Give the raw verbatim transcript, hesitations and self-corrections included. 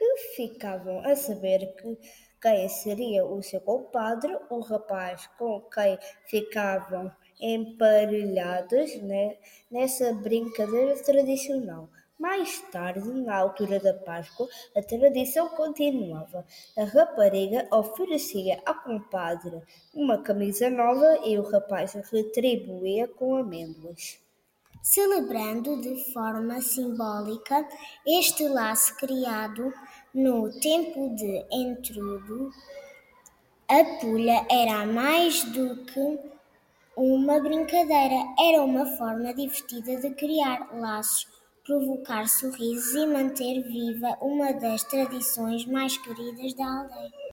que ficavam a saber que quem seria o seu compadre, o rapaz com quem ficavam emparelhados né, nessa brincadeira tradicional. Mais tarde, na altura da Páscoa, a tradição continuava. A rapariga oferecia ao compadre uma camisa nova e o rapaz retribuía com amêndoas. Celebrando de forma simbólica este laço criado no tempo de entrudo, a pulha era mais do que uma brincadeira, era uma forma divertida de criar laços, provocar sorrisos e manter viva uma das tradições mais queridas da aldeia.